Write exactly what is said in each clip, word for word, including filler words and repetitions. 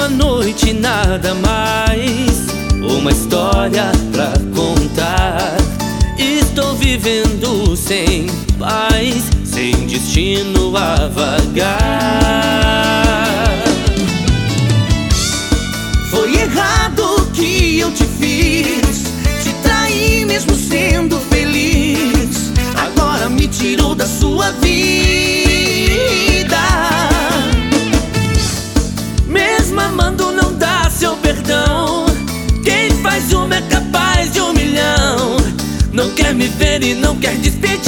Uma noite nada mais, uma história pra contar. Estou vivendo sem paz, sem destino a vagar. Foi errado o que eu te fiz, te traí mesmo sendo feliz. Agora me tirou da sua vida. Mesmo amando não dá seu perdão. Quem faz uma é capaz de um milhão. Não quer me ver e não quer despedida.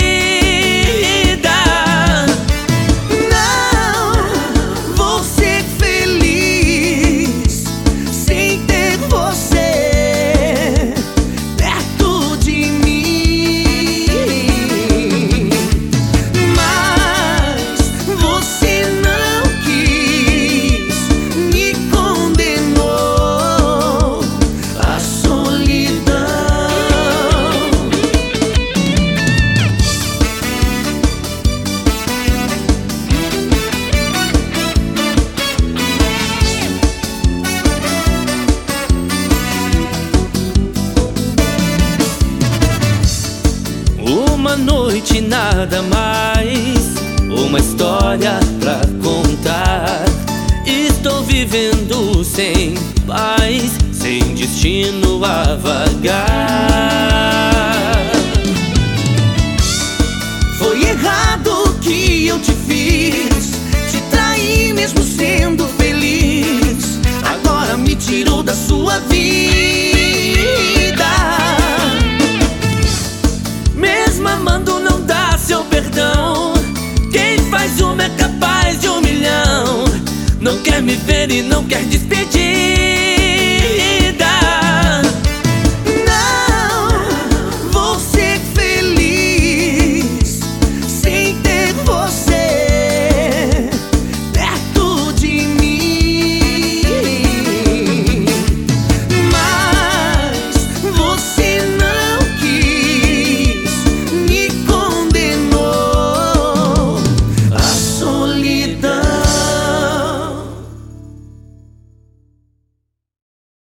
Não vou ser feliz sem ter você perto de mim. Mas você não quis, me condenou à solidão. Uma noite nada mais, uma história pra contar. Estou vivendo sem paz, sem destino a vagar. Foi errado o que eu te fiz, te traí mesmo sendo feliz. Agora me tirou da sua vida. Mesmo amando não dá seu perdão. Quem faz uma é capaz de um milhão. Não quer me ver e não quer despedir.